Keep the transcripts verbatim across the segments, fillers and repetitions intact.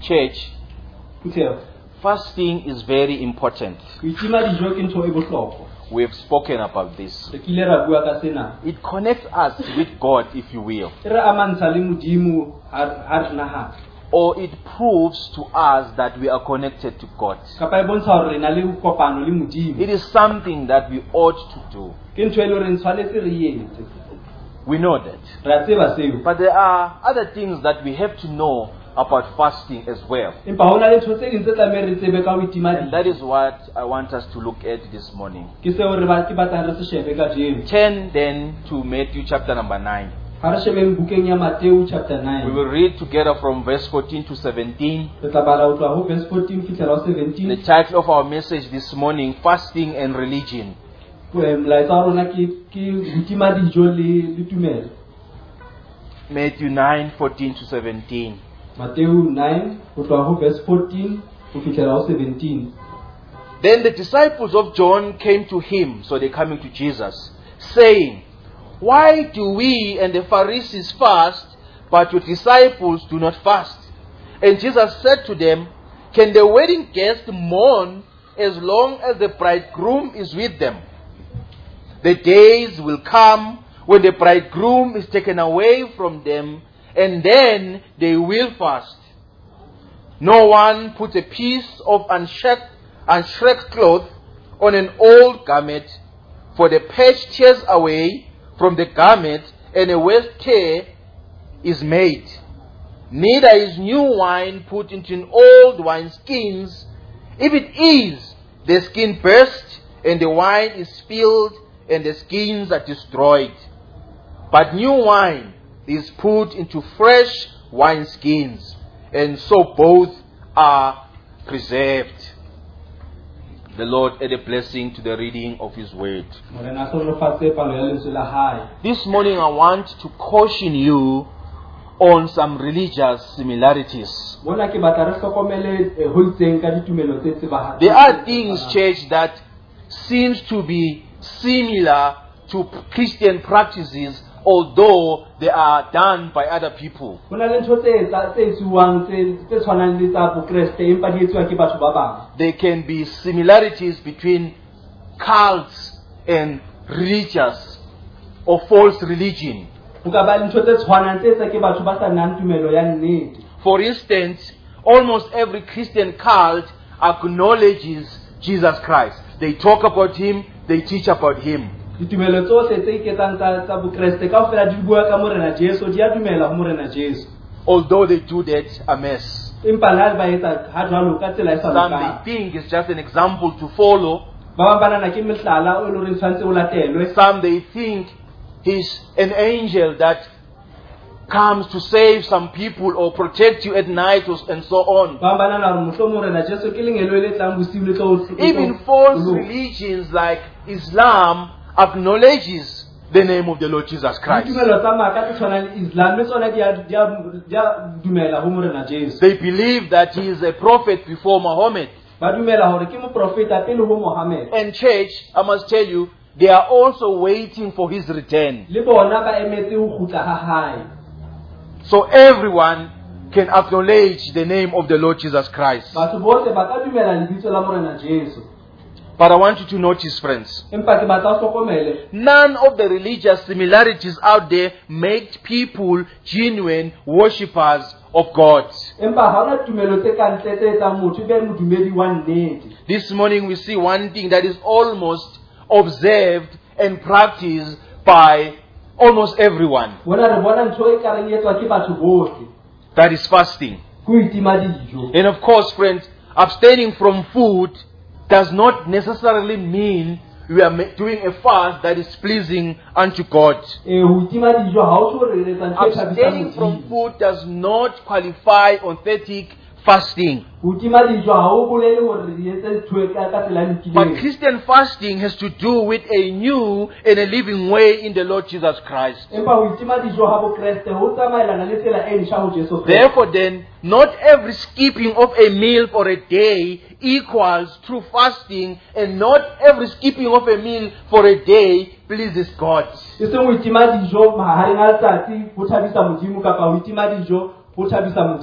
Church, Puthego, fasting is very important. ho itima dijo ke ntho e bohlokwa. We have spoken about this. Re kile ra bua ka sena. It connects us with God, if you will. E re amantsha le Modimo ha ha re nahana. Or it proves to us that we are connected to God. Kapa e bontsha hore re na le kopano le Modimo. It is something that we ought to do. Ke ntho e le hore tshwanetse re etse. We know that. Ra tseba seo. But there are other things that we have to know about fasting as well. Empa hona le ntho tse ding tse tlameha re tsebe ka ho itima And dijo. that is what I want us to look at this morning. Ke seo re ba ke batlang re se shebe ka jeno. Turn then to Matthew chapter number nine. Ha re shebeng bukeng ya Mateo chapter We nine. will read together from verse fourteen to seventeen. Re tla bala ho tloha ho verse fourteen fihlela ho The seventeen. title of our message this morning, Fasting and Religion. Molaetsa wa rona ke ke ho itima dijo le le tumelo. Matthew nine, fourteen to seventeen. Mateo nine ho tloha ho verse fourteen ho fihlela ho seventeen. Then the disciples of John came to him, so they're coming to Jesus, saying, "Why do we and the Pharisees fast, but your disciples do not fast?" And Jesus said to them, "Can the wedding guest mourn as long as the bridegroom is with them? The days will come when the bridegroom is taken away from them, and then they will fast. No one puts a piece of unshrunk, unshrunk cloth on an old garment, for the patch tears away from the garment, and a worse tear is made. Neither is new wine put into an old wineskins. If it is, the skin bursts, and the wine is spilled, and the skins are destroyed. But new wine is put into fresh wineskins, and so both are preserved." The Lord add a blessing to the reading of His word. Morena so re fatse palo ya lentswe la hae. This morning I want to caution you on some religious similarities. Mona ke batla re hlokomele eh, ho itseng ka ditumelo tse tsebahalang. There are things, church, that seems to be similar to Christian practices, although they are done by other people. Hona le ntho tse tsa- tse etsuwang tse tse tshwanang le tsa Bokreste empa di etsuwa ke batho ba bang. There can be similarities between cults and religious or false religion. Ho ka ba le ntho tse tshwanang tse etsa ke batho ba sa nang tumelo ya nnete. For instance, almost every Christian cult acknowledges Jesus Christ. They talk about Him, they teach about Him. Ditumelo tsohle tse iketsang tsa tsa Bokreste kaofela di bua ka morena Jesu, di a dumela ho morena Jesu. Although they do that amiss. Empa la ba etsa ha jwalo ka tsela e sa Some lokang. they think it's just an example to follow. Ba bang bana na ke mehlala o lo re tshwantse o latelwe. Some they think He's an angel that comes to save some people or protect you at night or, and so on. Ba bana na re mohlo morena Jesu ke lengelo le tlang bosiu le tlo. Even false religions like Islam acknowledges the name of the Lord Jesus Christ. Ditumelo tsa maka tse tshwanang le Islam le tsona di a di a di a dumela ho morena Jesu. They believe that He is a prophet before Muhammad. Ba dumela hore ke moprofeta pele ho Muhammad. And church, I must tell you, they are also waiting for His return. Le bona ba emetse ho kgutla ha hae. So everyone can acknowledge the name of the Lord Jesus Christ. Batho bohle ba ka dumela lebitso la morena Jesu. But I want you to notice, friends, Empa ke batla o hlokomele. none of the religious similarities out there make people genuine worshippers of God. Empa ha hona tumelo tse ka ntle tse etsang motho e be modumedi wa nnete. This morning we see one thing that is almost observed and practiced by almost everyone. Bona re bona ntho e ka reng e etswa ke batho bohle. That is fasting. Ho itima dijo. And of course, friends, abstaining from food does not necessarily mean we are ma- doing a fast that is pleasing unto God. Eh ho itima dijo ha o tshwore re etsa ntho e thabisang Abstaining from Modimo. food does not qualify authentic fasting. Ho itima dijo ha o bolele hore re etse ntho e ka ka tsela e But lokileng. Christian fasting has to do with a new and a living way in the Lord Jesus Christ. Empa ho itima dijo ha Bokreste ho tsamaelana le tsela e ntjha ho Jesu Kriste. Therefore then, not every skipping of a meal for a day equals true fasting, and not every skipping of a meal for a day pleases God. E seng ho itima dijo mahareng a letsatsi ho thabisa Modimo kapa ho itima dijo ho thabisa Modimo.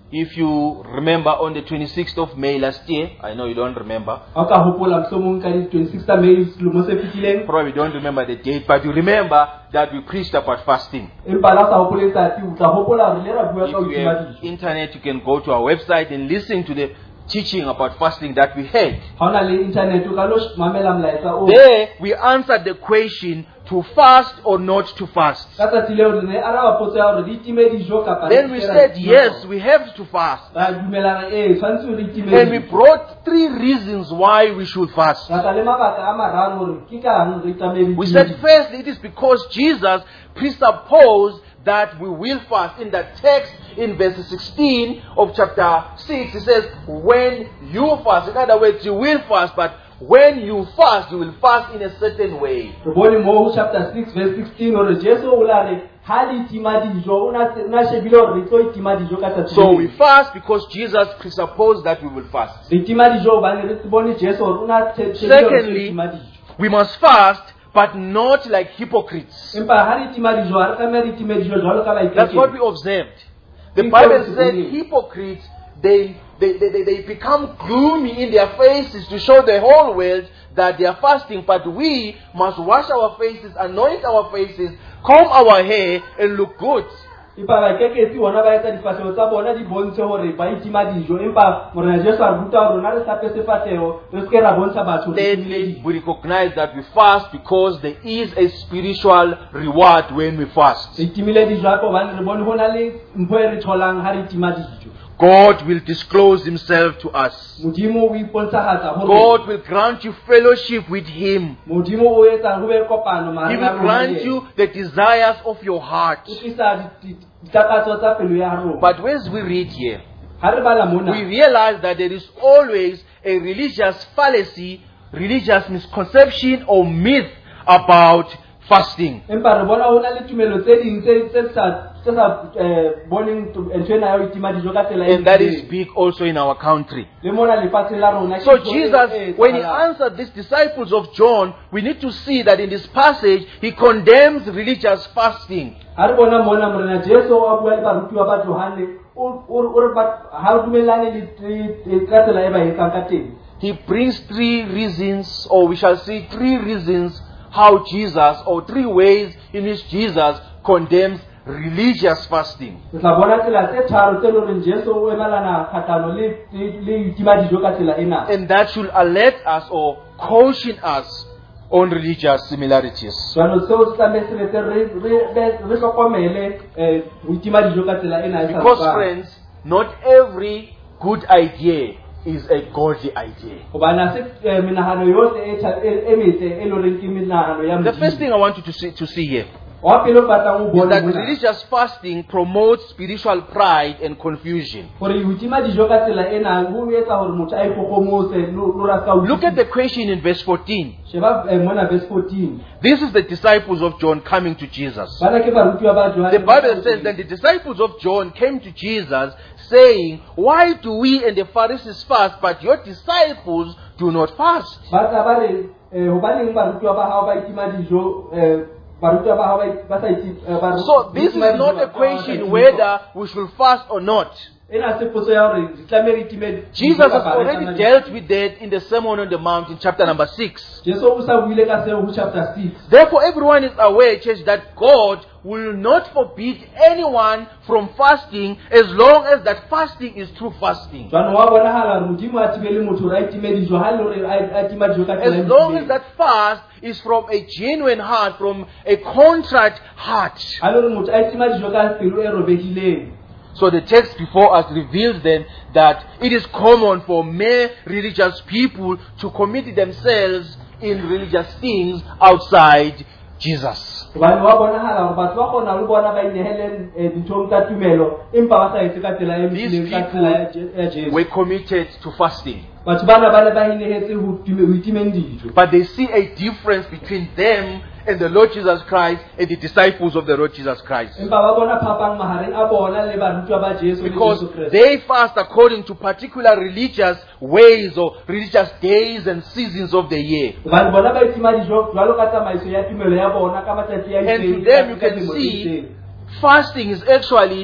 If you remember, on the twenty-sixth of May last year, I know you don't remember, Ha o ka hopola mohlomong ka di twenty-sixth May selemo se fetileng, probably don't remember the date, but you remember that we preached about fasting. empa la sa hopole letsatsi o tla hopola hore le ra bua ka ho If you tima have dijo. internet, you can go to our website and listen to the teaching about fasting that we had. Ha o na le internet o ka lo mamela molaetsa o. There, we answered the question to fast or not to fast. Ka tsatsi leo re ne araba potso ya hore di time dijo kapa Then we said, yes, we have to fast. ra dumelana eh tshwantse re time And we dijo. brought three reasons why we should fast. Ra tla le mabaka a mararo hore ke kang re tlamehile We di said, time dijo. first, it is because Jesus presupposed that we will fast. In that text, in verse sixteen of chapter six, it says, when you fast, in other words, you will fast, but when you fast, you will fast in a certain way. Re bone mo chapter six verse sixteen hore Jesu o la re ha di tima dijo o na na shebile hore re tlo itima dijo ka tsatsi. So we fast because Jesus presupposed that we will fast. re tima dijo ba ne re bone Jesu hore o na shebile hore re Secondly, tima dijo. we must fast, but not like hypocrites. Empa ha re tima dijo ha re tlameha re time dijo jwalo ka That's what we baiketse. observed. The We Bible don't said believe. hypocrites, they, they, they, they, they become gloomy in their faces to show the whole world that they are fasting. But we must wash our faces, anoint our faces, comb our hair, and look good. Empa baiketse bona ba etsa difatlhego tsa bona di bontshe hore ba itima dijo. Empa morena Jesu a ruta hore rona re hlape sefatlhego re se ke ra bontsha batho re timile Thirdly, dijo. we recognize that we fast because there is a spiritual reward when we fast. Re timile dijo hape hobane re bone ho na le mpho e re tholang ha re tima dijo. God will disclose himself to us. Modimo o ipontshagatsa hore God will grant you fellowship with him. Modimo o etsa ho be kopano He mahareng a will rona le grant yena. you the desires of your heart. O tlisa di- di- ditakatso tsa pelo ya rona. But as we read here, Ha re bala we mona realize that there is always a religious fallacy, religious misconception or myth about fasting. empa re bona ho na le tumelo tse ding tse tse sa tse sa eh, boneng tu- ntho ena ya ho itima dijo ka tsela e And that is itseng. big also in our country. Le mona lefatsheng la rona. So ke ntho e- Jesus, e when he etsahalang. answered these disciples of John, we need to see that in this passage, he condemns religious fasting. Ha re bona mona morena Jesu a bua le barutiwa ba Johane o o- o re ba ha o dumellane le le- ka tsela e ba etsang ka teng. He brings three reasons, or we shall see three reasons how Jesus, or three ways in which Jesus condemns religious fasting. Re tla bona tsela tse tharo tse leng hore Jesu o emelana kgahlano le le le itima dijo ka tsela ena. And that should alert us or caution us on religious similarities. Jwanong seo se tlameha se etse re re be- re hlokomele eh, ho itima dijo ka tsela ena e sa Because, lokang. friends, not every good idea is a godly idea. Hobane ha se eh, menahano yohle e tha- e e metle e leng hore ke menahano ya The first Modimo. thing I want you to see, to see here Wa pele o batlang o is bone that mona, religious fasting promotes spiritual pride and confusion. hore ho itima dijo ka tsela ena ho etsa hore motho a ikgokhomose lo lo ra ska ho Look at the question in verse fourteen. sheba eh, mona verse fourteen. This is the disciples of John coming to Jesus. Bana ke barutiwa ba Johane. The Bible says that the disciples of John came to Jesus saying, why do we and the Pharisees fast, but your disciples do not fast? Ba tla ba re eh, hobaneng barutiwa ba hao ba itima dijo eh, barutiwa ba hao ba ba sa iti eh, ba- So this is itima dijo not ba- a ba- ba- question ba- whether we should fast or not. ena se potso ya hore di tlameha re itime dijo Jesus has kapa re already tlameha- dealt with that in the Sermon on the Mount in chapter number six. Jesu o sa buile ka seo ho chapter six. Therefore, everyone is aware, church, that God will not forbid anyone from fasting as long as that fasting is true fasting. Jwanong wa bonahala hore Modimo a thibele motho hore a itime dijo ha e le hore a a tima dijo ka tsela e As long as lokileng. that fast is from a genuine heart, from a contrite heart. Ha e le hore motho a itima dijo ka pelo e robehileng. So the text before us reveals then that it is common for mere religious people to commit themselves in religious things outside Jesus. Hobane wa bonahala hore batho ba kgona ho le bona ba inehele eh, dinthong tsa tumelo empa ba sa etse ka tsela e These lokileng ka tsela ya Je- ya Jesu. Were committed to fasting. Batho bana ba ne ba inehetse ho tume- ho itimeng dijo. But they see a difference between them and the Lord Jesus Christ and the disciples of the Lord Jesus Christ. Empa ba bona phapang mahareng a bona le barutwa ba Jesu le Because Jesu Kriste. they fast according to particular religious ways or religious days and seasons of the year. Hobane bona ba itima dijo jwalo ka tsamaiso ya tumelo ya bona ka matsatsi a And itseng, to them you ka can dilemo tse see itseng. fasting is actually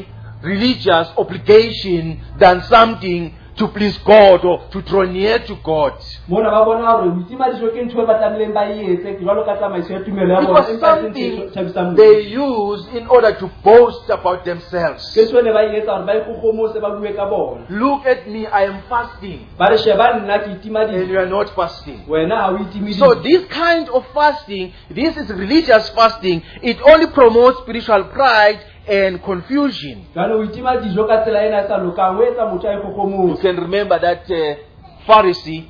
religious obligation than something to please God or to draw near to God. mona ba bona hore ho itima dijo ke ntho e ba tlamehileng ba e etse jwalo ka tsamaiso ya tumelo ya It bona was empa e se ntho something e thabisang they Modimo. used in order to boast about themselves. ke ntho e ne ba e etsa hore ba ikgokgomose ba bue ka bona Look at me, I am fasting, ba re sheba nna ke itima and dijo you are not fasting. wena ha o itimi So dijo this kind of fasting, this is religious fasting, it only promotes spiritual pride and confusion. jalo ho itima dijo ka tsela ena e sa lokang ho etsa motho a You ikgokgomose. can remember that uh, Pharisee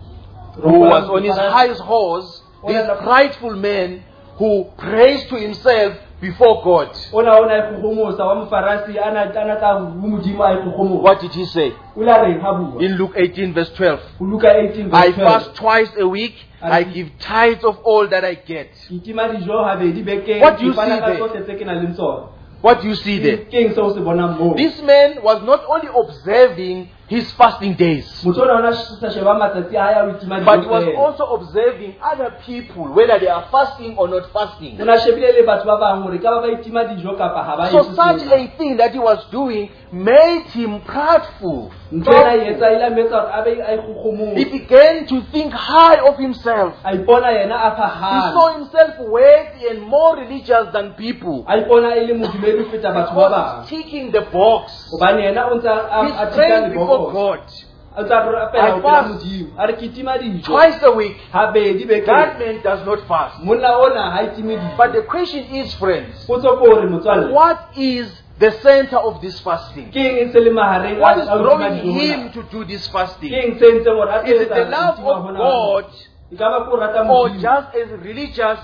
who was on his highest horse, this prideful man who praised to himself before God. ona ona ikgokgomosa wa mofarasi ana ana tla ho Modimo a ikgokgomosa. What did he say? o la reng ha bua In Luke eighteen verse twelve. ho Luka eighteen I verse twelve. fast twice a week, I give tithes of all that I get. Ke itima dijo habedi bekeng What do you ke fana see ka there? tsohle tse ke nang le tsona. What do you see there? Ke eng seo o se bonang moo? This man was not only observing his fasting days, Motho ona ona sa sheba matsatsi a hae a ho itima but he dijo was feela. also observing other people, whether they are fasting or not fasting. O na shebile le batho ba bang hore ka ba ba itima dijo kapa ha ba So etse such sena. a thing that he was doing made him proudful. Ntho ena e etsa ile a mo etsa hore a be a He ikgokgomose. began to think high of himself. A ipona yena a He phahame. saw himself worthy and more religious than people. A ipona e le modumedi ho feta He batho ba was bang. ticking the box. Hobane yena o ntse a He's a tika praying before lebokoso. God A tsa re apela I ho pela fast Modimo. A re ke itima dijo. twice a week. Habedi bekeng. That man does not fast. Monna ona ha itime dijo. But the question is, friends, Potso ke hore motswalle. what is the center of this fasting? Ke eng se le mahareng What is a ho itima drawing dijo him hona? to do this Ke fasting? eng se entseng hore a Is it etsa the ho love itima of hona? God E ka ba ke ho rata or Modimo. just as religious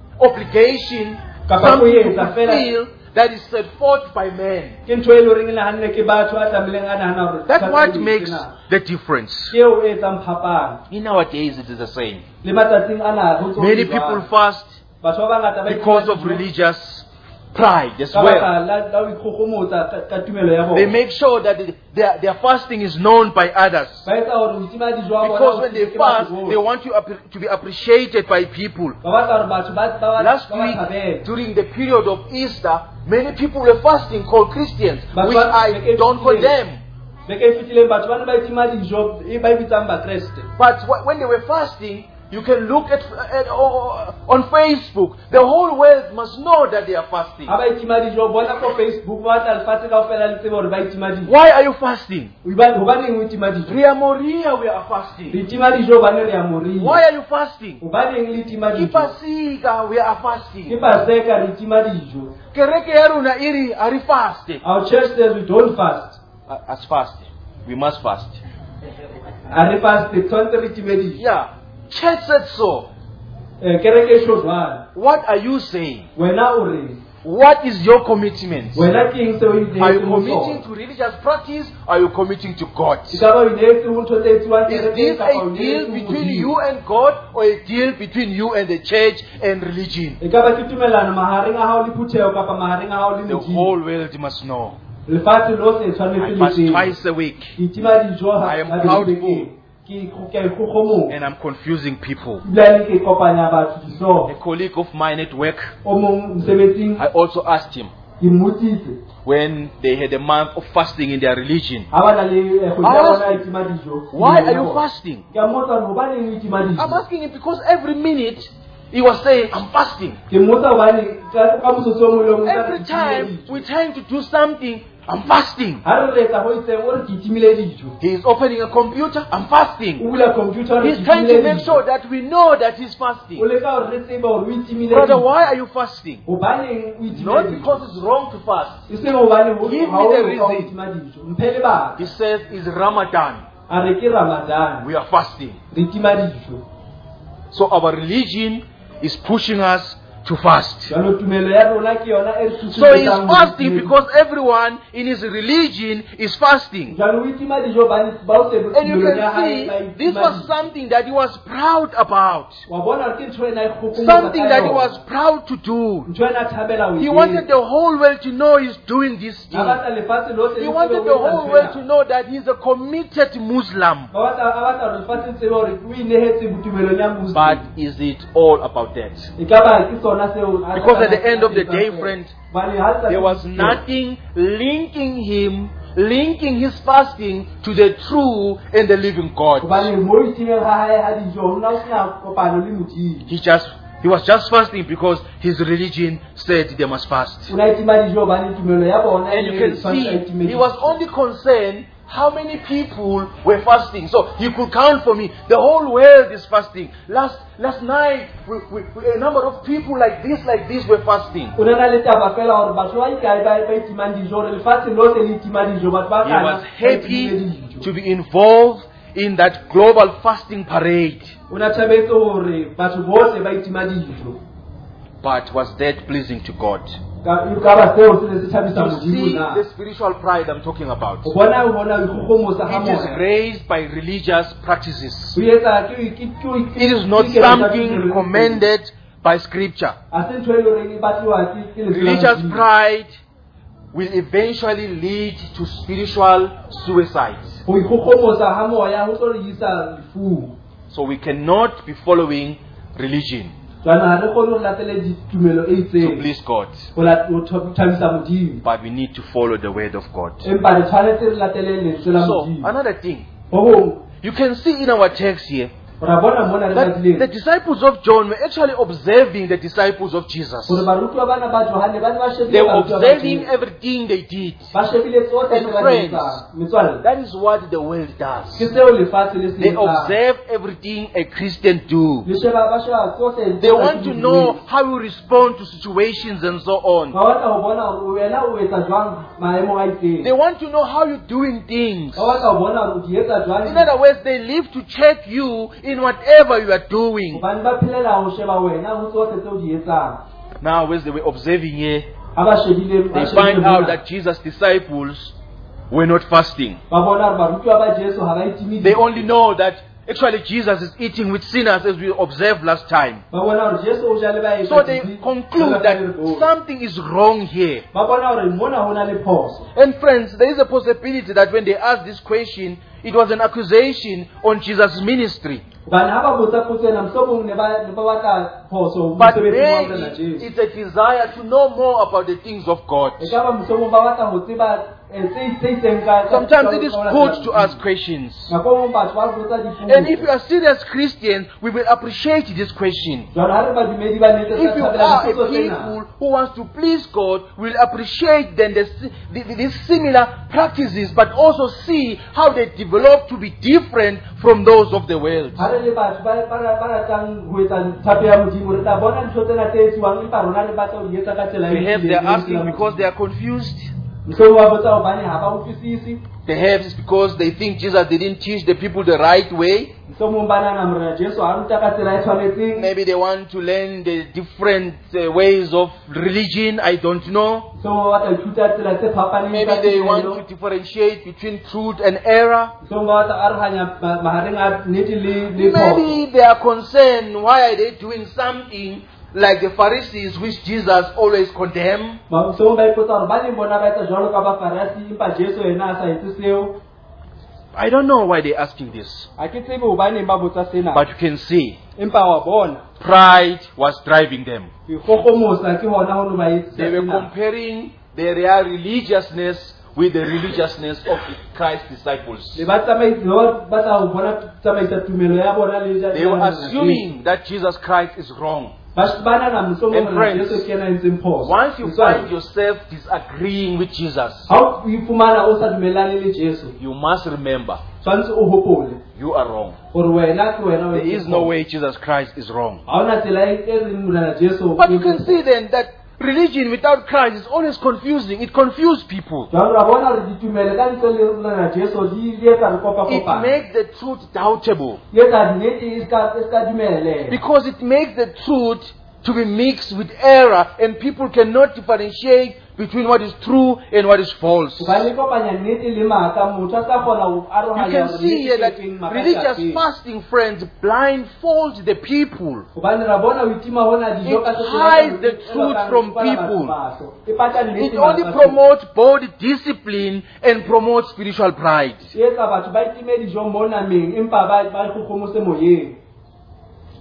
obligation, Kapa something ho to etsa fela. fulfill that is set forth by man? Ke ntho e leng hore e nahanne ke batho a tlamehileng a nahana hore That's tshwantse what ho makes etsena. the difference. Ke eo e etsang phapang. In our days, it is the same. Le matsatsing ana ho ntso ho Many jwalo. people fast Batho ba bangata ba because itima of dijo religious pride as ka well. baka la la ho ikgokgomotsa ka- ka tumelo ya They bona. make sure that it- their, their fasting is known by others. Ba etsa hore ho itima dijo ha bona Because ho when they ke batho fast, bohle. they want to, appre- to be appreciated by people. Ba batla hore batho ba ba ba Last ba ba week, thabele. during the period of Easter, many people were fasting called Christians, But which what- I don't condemn. Beke e fetileng batho ba ne ba itima dijo e ba e bitsang ba Kreste. But wh- when they were fasting, you can look at, at uh, on Facebook. The whole world must know that they are fasting. Ha ba itima dijo bona ko Facebook ba batla lefatshe kaofela le tsebe hore ba itima dijo. Why are you fasting? Hobane hobaneng o itima dijo? Ria Moria, we are fasting. Re itima dijo hobane re a moriri. Why are you fasting? Hobaneng le itima dijo? Kipasika, we are Ke fasting. paseka re itima dijo. Kereke ya rona iri ari fast. Our church says we don't fast. Uh, As fast, we must fast. A re fast tshwantse re time dijo. Yeah, church said so. Eh kereke e tjho jwalo. What are you saying? Wena o reng? What is your commitment? Wena ke eng seo o Are you ileng ho committing sona? to religious practice? Are you committing to God? Ke ka ba o ileng ho ntho tse etsuwang Is kerekeng this kapa o a ileng deal ho between Modimo? you and God, or a deal between you and the church and religion? E ka ba ke tumellano mahareng a hao le phutheho kapa mahareng a hao le The Modimo. whole world must know. Lefatshe lohle e tshwanetse I le fast tsebe. twice a week, Ke itima dijo ha I am ha proud beke. full. Ke ke a ikgokgomosa. and I'm confusing people. Ebile ke kopanya batho A dihlooho. colleague of mine at work, O mong mosebetsing I also asked him ke mmotsitse when they had a month of fasting in their religion, ha ba na le eh, kgwedi ya I bona asked ya itima dijo. why are you fasting? Ke a mmotsa hore hobaneng o itima I'm dijo? asking him because every minute he was saying, I'm fasting. Ke mmotsa hobane ka ka motsotso o mong le o mong Every time we're trying to do something, I'm fasting. ha re letsa ho itseng o re ke itimile dijo. He is opening a computer, I'm O fasting. bula computer o re He's ke trying to itimile make dijo. sure that we know that he's O fasting. leka hore re tsebe hore o itimile Brother, dijo. why are you fasting? Hobaneng o itimile Not dijo? because it's wrong to fast. E seng hobane ho Give me ha o the loka ho reason. itima dijo. Mphe lebaka. He says it's Ramadan. A re ke Ramadan. We are fasting. Re itima dijo. So our religion is pushing us to fast. Jwalo tumelo ya rona ke yona e re So he's susumetsang ho fasting itima. because everyone in his religion is fasting. Jwalo o itima dijo ba ba o se And you tumelo ya can hae see ba this itima was dijo. something that he was proud about. Wa bona hore ke ntho ena e kgokgomotsa Something ka that he yona. was proud to do. Ntho ena a thabela ho He e wanted etsa. the whole world to know he's doing this A thing. batla lefatshe lohle He le wanted tsebe the ho etsa whole ntho world ena. to know that he's a committed Muslim. Ba batla a batla hore lefatshe le tsebe hore o inehetse botumelong ya Muslim. But is it all about that? E ka ba ke sona bona seo a- Because at the a- end of the a- day, a- friend, Hobane ha letsatsi there was le fihla, nothing linking him, linking his fasting to the true and the living God. hobane mo itimeng ha hae ha dijo ho na ho sena kopano le Modimo. He just he was just fasting because his religion said they must fast. O na itima dijo hobane tumelo ya bona And you e can tshwanetse a see itime he was dijo. only concerned how many people were fasting. So he could count for me. The whole world is fasting. Last last night, we, we, we- a number of people like this, like this were fasting. O na na le taba fela hore batho ba ikae ba ba itimang dijo re lefatshe lohle le itima dijo batho ba He kana was ba happy itimile dijo. to be involved in that global fasting parade. O na thabetse hore batho bohle ba itima dijo. But was that pleasing to God? Ka ka ba seo se ne se thabisa You Modimo see na. the spiritual pride I'm talking about. O bona o bona o ikgogomosa ha It is moya. raised by religious practices. O etsa ke ke ke It is not something commended by scripture. A se ntho e le horeng e batliwa ke ke lentswe la Religious Modimo. pride will eventually lead to spiritual suicide. Ho ikgogomosa ha moya ho tlo re isa lefung. So we cannot be following religion Jwana ha re kgone ho latele ditumelo e to itseng. please God, Ho la- ho tho- thabisa Modimo. but we need to follow the word of God. Empa re tshwanetse re latele lentswe la So Modimo. another thing, Ho hong you can see in our text here ra bona mona le that the batlileng disciples of John were actually observing the disciples of Jesus. hore barutwa bana ba Johane ba ne ba They shebile were barutwa ba observing Jesu. everything they did. Ba shebile tsohle And tse ba di friends, etsang. Metswalle, That is what the world ke does. seo lefatshe le se They etsang. observe everything a Christian do. Le sheba ba sheba tsohle They tse ba want di to know bueng. how you respond to situations and so on. Ba batla ho bona hore wena o etsa jwang maemong a itseng. They want to know how you're doing things. Ba batla ho bona hore o di etsa jwang. In other words, they live to check you in whatever you are doing. Hobane ba phelela ho sheba wena ho tsohle tse o di etsang. Now, as they were observing here, Ha ba shebile ba they shebile find mona. out that Jesus' disciples were not fasting. Ba bona hore barutwa ba Jesu ha ba itimi. They only know that actually Jesus is eating with sinners, as we observed last time. Ba bona hore Jesu o ja le baeti. So they conclude that something is wrong here. ba bona hore mona ho na le phoso. And friends, there is a possibility that when they asked this question, it was an accusation on Jesus' ministry. Hobane ha ba botsa potso ena mohlomong ne ba ne ba batla phoso But mosebetsing wa rona maybe Jesu. it's a desire to know more about the things of God. E ka ba mohlomong ba batla ho tseba eh, tse tse itseng ka ka- Sometimes ka- it is ka- good to ask questions. Nako e nngwe batho ba botsa dipotso. And if you are serious Christians, we will appreciate this question. Jwale ha re badumedi ba nnete If tsa you thabela are a dipotso tsena. people who wants to please God, will appreciate then the, si- the, the, these similar practices, but also see how they develop to be different from those of the world. Ha re le batho ba ba ra- ba ratang ho etsa thape ya Modimo re tla bona ntho tsena tse etsuwang empa rona re batla ho di etsa ka tsela e Perhaps they are lokileng, e asking lokileng. because they are confused. Mohlomong ba botsa hobane ha ba utlwisisi. Perhaps it's because they think Jesus didn't teach the people the right way. Mohlomong ba nahana morena Jesu ha ruta ka tsela e tshwanetseng. Maybe they want to learn the different uh, ways of religion. I don't know. Mohlomong ba batla ho ithuta tsela tse fapaneng Maybe tsa they want tumelo. to differentiate between truth and error. Mohlomong ba batla ho arahanya ma- mahareng a nnete le le phoso. Maybe they are concerned why are they doing something like the Pharisees, which Jesus always condemned. Ba- mohlomong ba ipotsa hore ba neng bona ba etsa jwalo ka Bafarisi empa Jesu yena a sa etse seo. I don't know why they're asking this, Ha ke tsebe hobaneng ba botsa sena. but you can see Empa wa bona pride was driving them. ho ikgogomosa ke hona ho no ba etsa They were sena. comparing their real religiousness with the religiousness of Christ's disciples. Le ba tsamaisa ba batla ho bona tsamaisa tumelo ya bona le ja. They were assuming that Jesus Christ is wrong. ba ba nahana mohlomong And hore friends, Jesu ke yena a entseng phoso. Once you Motswalle, find yourself disagreeing with Jesus, ha o ifumana o sa dumellane le Jesu, you must remember tshwantse o hopole you are wrong. hore wena ke wena o There entseng is no phoso. way Jesus Christ is wrong. Ha hona tsela e e reng morena Jesu. But you can see then that religion without Christ is always confusing. It confuses people. Jwale ra bona hore ditumelo ka ntle le morena Jesu di di etsa re kopa It kopa. makes the truth doubtable. Di etsa nnete e ska e ska dumele. Because it makes the truth to be mixed with error, and people cannot differentiate between what is true and what is false. Ba le kopanya nnete le maka motho a sa kgona ho You arohanya can hore see nnete here ke that eng, maka ke religious afeng. fasting, friends, blindfolds the people. Hobane ra bona ho itima hona dijo It ka tsela hides e- the e truth batlang from ho kwala batho people. mahlo. E pata nnete It only mahlong. promotes body discipline and promotes spiritual pride. E etsa batho ba itime dijo mo nameng empa ba ba ikgokhomose moyeng.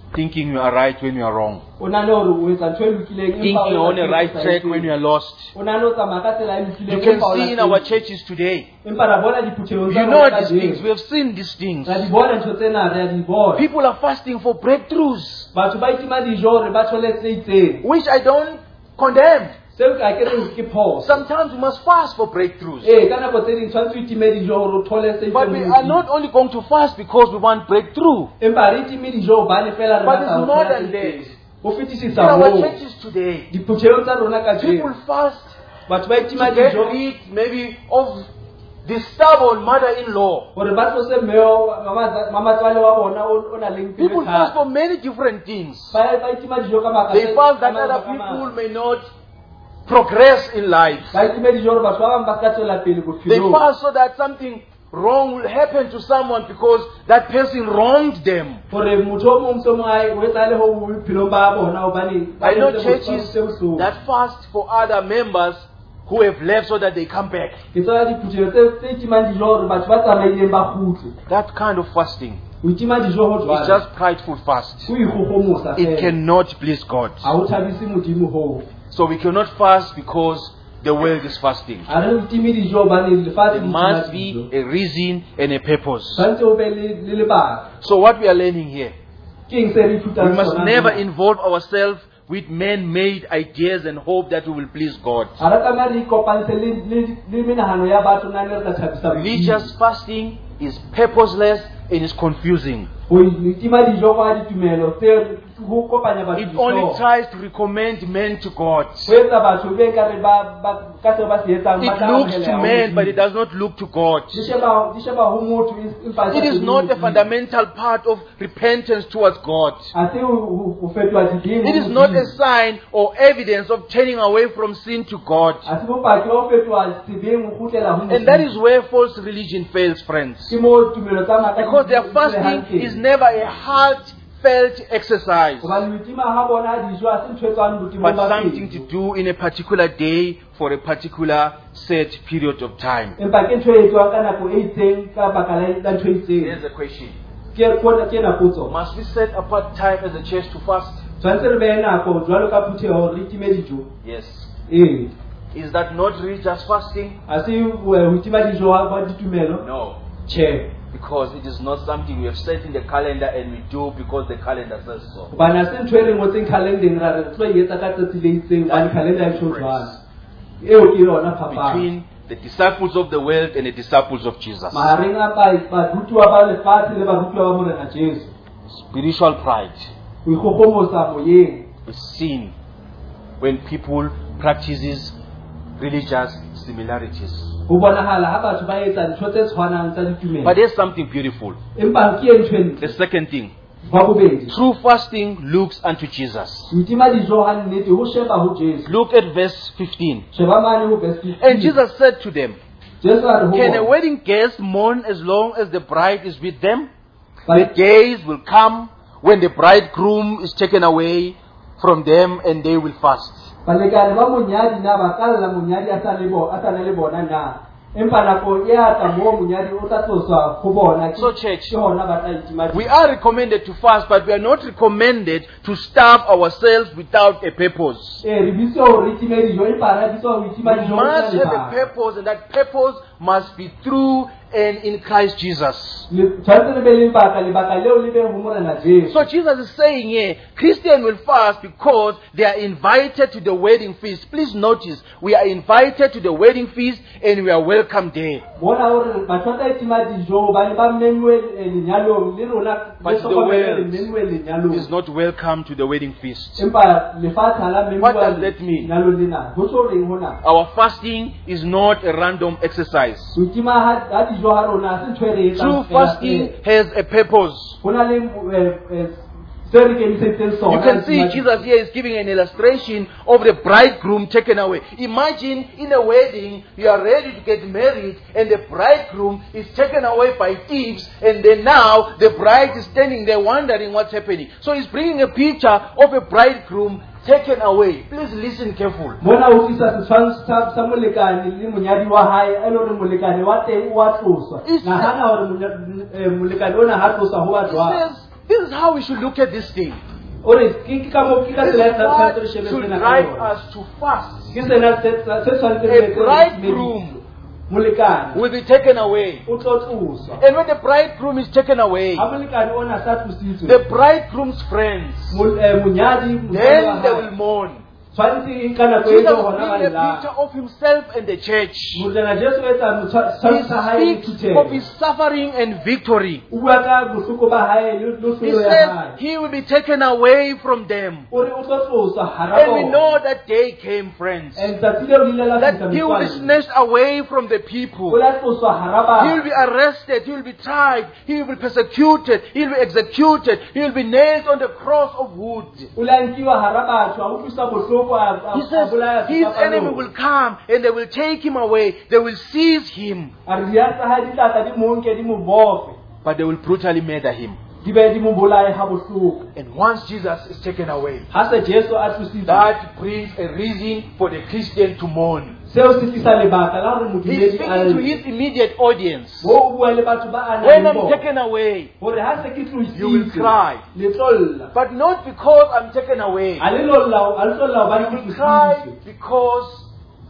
thinking you are right when you are wrong, o nahane hore o etsa ntho e lokileng empa thinking o you're on etsa the ntho e right sa track etseng. when you are lost. O nahane o tsamaya ka tsela e You lokileng can empa o see in our lahlehile. churches today. Empa ra bona diphuthelong tsa You rona know ka these things. jeno. We have seen these things. Ra di bona ntho tsena, re a di bona. People are fasting for breakthroughs, Batho ba itima dijo hore ba thole tse itseng. which I don't condemn. Seo ka ke reng ke phoso. Sometimes we must fast for breakthroughs. Eh, ka nako tse ding tshwantse o itime dijo hore o thole tse But we itseng. are not only going to fast because we want breakthrough. Empa re itime dijo hobane fela re But batla it's ho more thola than tse that. itseng. Ho In fetisisa our moo. churches today, Diphuthelong tsa rona ka people jeno. fast Batho ba itima to get dijo rid maybe of the stubborn mother-in-law. hore ba tlose meo mamatswale wa bona o o nang le pelo People e fast thata. for many different things. Ba ba itima dijo ka maka. They fast that other people may not progress in life. Ba itime dijo hore batho ba bang ba ska tswela pele They bophelong. fast so that something wrong will happen to someone because that person wronged them. Hore motho o mong se mo ai o etsa le ho bophelong ba bona hobane ba I know entse churches bohloko. that fast for other members who have left so that they come back. Ke tsaya diphuthelo tse tse itimang dijo hore batho ba tsamaileng ba kgutle. That kind of fasting O itima dijo ho is jwale. just prideful fast. O ikgogomosa It fela. cannot please God. Ha o thabise modimo ho. So we cannot fast because the world is fasting. A re itime dijo hobane lefatshe There le must itima be dijo. a reason and a purpose. Tshwantse o be le le lebaka. So what we are learning here, Ke eng se re we ithutang must sona never mona? involve ourselves with man-made ideas and hope that we will please God. Ha re tlameha re ikopantshe le le le menahano ya batho nang le re tla thabisa Modimo. Religious fasting is purposeless and is confusing. Ho itima dijo kwa ditumelo tse ho kopanya batho. It only dihlooho. tries to recommend men to God. Ho etsa batho be ka re ba ba ka seo ba se etsang ba It tla looks amohela to ho men, but Modimo. it does not look to God. Di sheba di sheba ho motho empa It is not a fundamental part of repentance towards God. A se ho ho fetwa didimo. It is not a sign or evidence of turning away from sin to God. A se bopaki ho fetwa sebeng ho kgutlela ho Modimo. And that is where false religion fails, friends. ke mo tumelo tsa maka. Because their fasting is never a heartfelt exercise, hobane ho itima ha bona dijo a se ntho e tswang botemong but ba something to pelo. do in a particular day for a particular set period of time. Empa ke ntho e etswang ka nako e itseng ka baka la la ntho e itseng. Here's the question. Ke kona ke na potso. Must we set apart time as a church to fast? Tshwantse re behe nako jwalo ka phutheho re itime dijo. Yes. Ee. Is that not religious fasting? A se ho itima dijo ha ba ditumelo. No. Tjhe. Because it is not something we have set in the calendar and we do because the calendar says so. Hobane a se ntho e re ngotseng calendar ra re tlo e etsa ka tsatsi le itseng hobane calendar e tjho jwalo. Eo ke yona phapang. Between the disciples of the world and the disciples of Jesus. Mahareng a ba barutwa ba lefatshe le barutwa ba morena Jesu. Spiritual pride Ho ikgogomosa moyeng. is seen when people practices religious similarities. Ho bonahala ha batho ba etsa ntho tse tshwanang tsa ditumelo. But there's something beautiful. Empa ke e ntho e ntle. The second thing, Ba bobedi. true fasting looks unto Jesus. Ho itima dijo ha nnete ho sheba ho Jesu. Look at verse fifteen. Sheba mane ho verse fifteen. And Jesus said to them, Jesu a re ho can a bona. wedding guest mourn as long as the bride is with them? The Ba- days will come when the bridegroom is taken away from them and they will fast. Balekane ba monyadi na ba kalla monyadi a sa le bo a sa le bona na. Empa nako e ata mo monyadi o tla tloswa ho bona. So church, ke hona ba tla itima. we are recommended to fast, but we are not recommended to starve ourselves without a purpose. Eh re bitso ho re itime dijo empa re bitso ho itima We dijo. must have a purpose, and that purpose must be through and in Christ Jesus. Tshwantse re be le lebaka lebaka leo le be ho morena Jesu. So Jesus is saying here, Christians will fast because they are invited to the wedding feast. Please notice, we are invited to the wedding feast and we are welcome there. Bona hore batho ba itima dijo ba ba menwe lenyalong le rona But the world menwe lenyalong. is not welcome to the wedding feast. Empa lefatshe la menwe. What does that mean? Lenyalong lena. Ho tlo reng hona? Our fasting is not a random exercise. Ho itima ha ha dijo ha rona se ntho e re etsang. True fela fasting fela. has a purpose. Hona le eh, eh, se re kemisetseng sona. You can see Jesus here is giving an illustration of the bridegroom taken away. Imagine in a wedding, you are ready to get married and the bridegroom is taken away by thieves, and then now the bride is standing there wondering what's happening. So he's bringing a picture of a bridegroom taken away. Please listen carefully. Bona o tlisa setshwantsho sa sa molekane le monyadi wa hae e le hore molekane wa teng o a tloswa. It's- Nahana hore monya- eh, molekane ona ha tloswa ho ba It jwang. says This is how we should look at this thing. Ore ke ke ka mo ke ka This tsela is ya what tsa re shebe should tsena ka drive yona. us to fast. Ke sena se se tshwanetse A re etse bridegroom molekane will be taken away. o tlo tloswa. And when the bridegroom is taken away, Ha molekane ona sa tlositswe, the bridegroom's friends, mol- eh, monyadi mosadi wa then they hae, will mourn. tshwanetse e ka nako e Jesus le is hona ba being a lla. picture of himself and the church. Morena Jesu o etsa He motshwaro sa hae le speaks thuthego. of his suffering and victory. O bua ka bohloko ba hae le le He hlolo ya says hae. he will be taken away from them. O re o tlo tloswa hara And we bona. know that day came, friends, And letsatsi leo le ile la that fihla he will be metswalle. snatched away from the O people. la tloswa hara He will be batho. arrested, he will be tried, he will be persecuted, he will be executed, he will be nailed on the cross of wood. O la nkiwa hara batho, a utlwisa bohloko, a- a- He a says bolaya his sefapano. enemy will come and they will take him away, they will seize him, A re dia tsa hae di tla tla di mo nke, di mo bofe. but they will brutally murder him. Di be di mo bolaye ha bohloko. And once Jesus is taken away, Ha se Jesu a tlositswe, that brings a reason for the Christian to mourn. seo se tlisa lebaka la hore He's modumedi a speaking to lle. his immediate audience. Mo o bua le batho ba a nang When le I'm bona. taken away, Hore ha se ke You will tlositswe, cry. le tlo lla. but not because I'm taken away. A le lo lla, a le tlo lla hobane You ke will cry tlositswe. because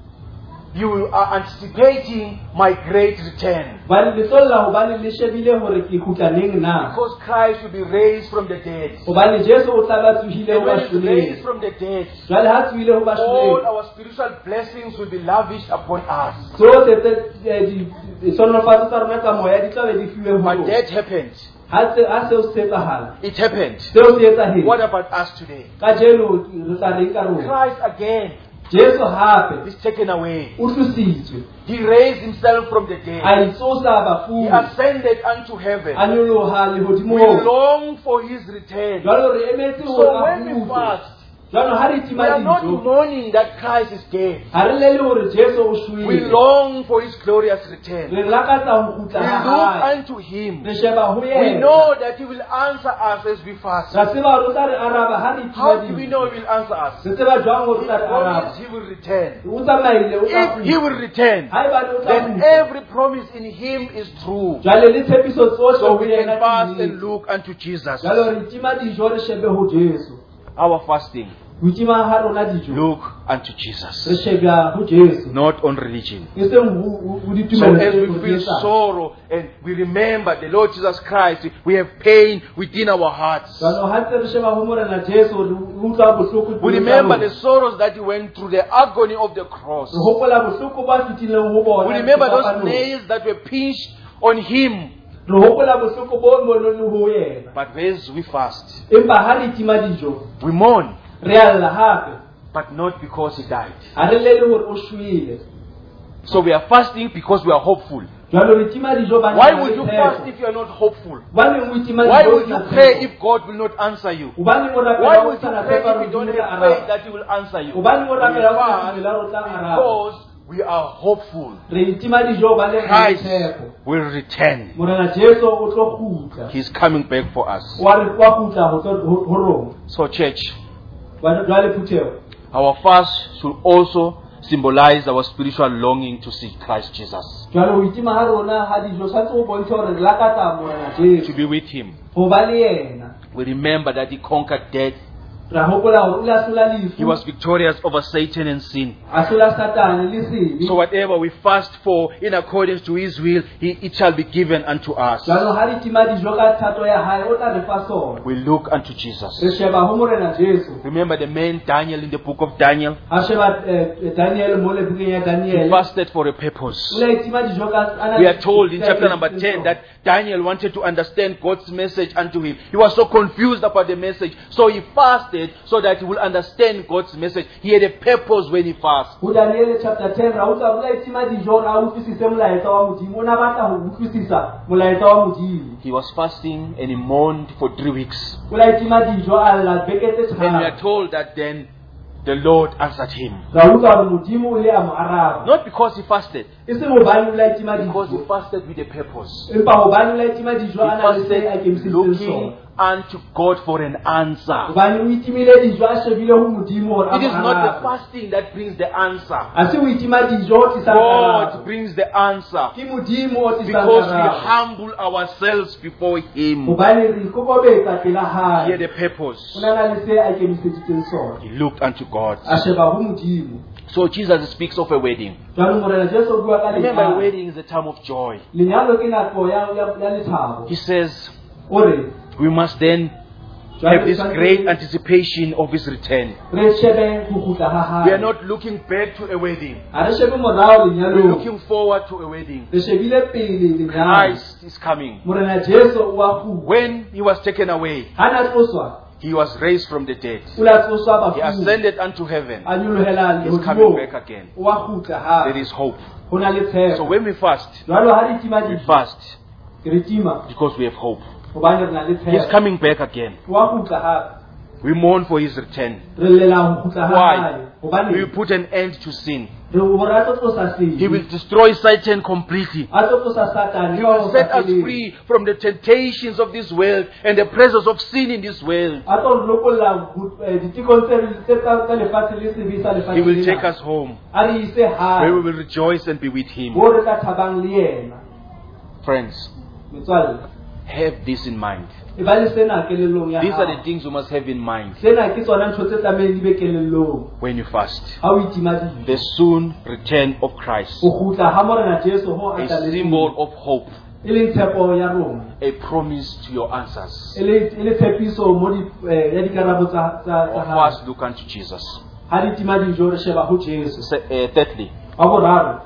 you are anticipating my great return. Ba le tlo lla hobane le shebile hore ke kgutla neng na. Because Christ will be raised from the dead. Hobane Jesu o tla ba tsohile ho And when he's raised bashweleng. from the dead, Jwale ha tsohile ho all bashweleng. our spiritual blessings will be lavished upon us. Tsohle tse eh, di di- sonolofatso tsa rona tsa moya di tla be di fiwe ho But rona. that happened. Ha se ha seo se etsahala. It happened. Seo se etsahetse. What about us today? Ka jeno re tla reng ka rona. Christ again Jesu hape is taken away. o tlositswe. He raised himself from the A dead. itsosa He bafung. ascended unto A heaven. nyoloha We lehodimong. long for his return. Jwalo re emetse So hore a when we kgutle. fast, Jwalo ha re we tima are not dijo. mourning that Christ is dead. Ha re lele hore Jesu o We shwele. long for his glorious return. Re lakatsa ho We kgutla look ha hae. unto him. Re sheba ho We yena. know that he will answer us as we fast. Ra tseba hore o tla re araba ha re tima How do we dijo. know he will answer us? Re tseba jwang hore o He tla re araba. promised he will return. O tsamaile o tla If he kgutla. will return, Haebane o tla then kgutla. every promise in him is true. Jwale le tshepiso tsohle So ho we can yena fast di and nnete. look unto Jesus. Jwale re tima dijo re shebe ho Jesu. Our fasting, Ho tima ha rona dijo. look unto Re Jesus, sheba ho Jesu. not on religion. E seng ho ho- ho So ditumelo as tse we feel etsang. sorrow and we remember the Lord Jesus Christ, we have pain within our hearts. Jwalo ha ntse re sheba ho morena Jesu re utlwa bohloko. We pelong tsa remember rona. the sorrows that he went through, the agony of the cross. Re hopola bohloko ba fetileng ho bona. We remember those sefapanong. nails that were pinched on him. Re hopola bohloko bo monono ho yena. But as we fast, Empa ha re tima dijo, we mourn, re alla hape. but not because he died. Ha re lele hore o shwele. So we are fasting because we are hopeful. Jwalo re tima dijo ba Why would you fast if you are not hopeful? Hobaneng o tima Why dijo would o you sa pray tshepa? if God will not answer you? Hobaneng o rapela Why o would sa you na pray tshepa if you hore don't Modimo o tla have faith araba? that He will answer you? Hobaneng o We rapela o sa fast dumela hore o tla araba? because we are hopeful. Re tima dijo ba le Christ tshepo. will return. Morena Jesu o tlo kgutla. He's coming back for us. Wa re kwa kgutla ho tlo- ho ho rona. So church, Ba jwale phuthego. our fast should also symbolize our spiritual longing to see Christ Jesus, Jwale ho itima ha rona ha dijo sa tlo bontsha hore re lakatsa morena Jesu. to be with Him. Ho ba le yena. We remember that He conquered death. Ra hopola hore o ile a hlola lefu. He was victorious over Satan and sin. A hlola Satane le sebi. So whatever we fast for in accordance to His will, he, it shall be given unto us. Jwalo ha re tima dijo ka thato ya hae o tla re fa sona. We look unto Re Jesus. sheba ho morena Jesu. Remember the man Daniel in the book of Daniel? Ha sheba eh, Daniel mo le bukeng ya He Daniel. fasted for a purpose. O ile itima dijo ka ana. We are told in chapter number ten that Daniel wanted to understand God's message unto him. He was so confused about the message. So he fasted so that he will understand God's message. He had a purpose when he fasted. Ho Daniel chapter ten ra utlwa o ile itima dijo ra utlwisise molaetsa wa Modimo. O na batla ho utlwisisa molaetsa wa Modimo. He was fasting and he mourned for three weeks. O ile itima dijo a lla beke tse And we are tharo. told that then the Lord answered him. Ra utlwa hore Modimo o ile a mo araba. Not because he fasted, e se hobane o la itima Because he dijo fasted with a purpose. empa hobane o la itima dijo He a na le se a fasted ikemiseditseng looking sona unto God for an answer. hobane o itimile dijo a shebile ho modimo hore a It is mo not the arabe. fasting that brings the answer. Ha se o itima dijo o tlisang God karabo. brings the answer Ke modimo o tlisang because we karabo. humble ourselves before Him. hobane re ikokobetsa pela Hear hae the o purpose. na na le se a ikemiseditseng sona He looked unto God. a sheba ho modimo. So Jesus speaks of a wedding. Jwanong morena Jesu o bua ka Remember, a lenyalo. wedding is a time of joy. Lenyalo ke nako ya ya ya lethabo He says o re we must then have this great anticipation of His return. re shebe ho kgutla ha We are hae not looking back to a wedding. ha re shebe morao We're lenyalong looking forward to a wedding. re shebile pele lenyalo. Christ is coming. morena Jesu o a kgutla When He was taken away, ha na tloswa He was raised from the dead. o la tloswa He bafung ascended unto heaven. a nyolohela He's coming lehodimong back again. o a kgutla ha There is hope. ho na le So tshepo when we fast, jwalo ha re tima we dijo fast re tima because we have hope. hobane re na le He's tshepo coming back again. o a kgutla ha We mourn for His return. re llela ho kgutla ha Why? hae He hobane will put an end to sin. re o ra tlosa He will seng destroy Satan completely. a tlosa satane He will set us free from the temptations of this world and the presence of sin in this world. a tlo re lokolla ditikong tse tse tsa tsa lefatshe le sebisa He lefatshe will lena. take us home a re ise where we hae will rejoice and be with Him. mo re ka thabang le yena Friends, metswalle have this in mind. e ba le sena kelellong ya These are the hao things you must have in mind sena ke tsona ntho tse tlamehileng di be kelellong when you fast. ha o itima dijo The soon return of Christ, o kgutla ha morena Jesu ho a atlale symbol of hope, e leng tshepo ya rona a promise to your answers. e le e le tshepiso mo di eh, ya dikarabo tsa tsa tsa Or hao first look unto Jesus. ha di tima dijo re sheba ho Jesu Se- uh, thirdly, wa boraro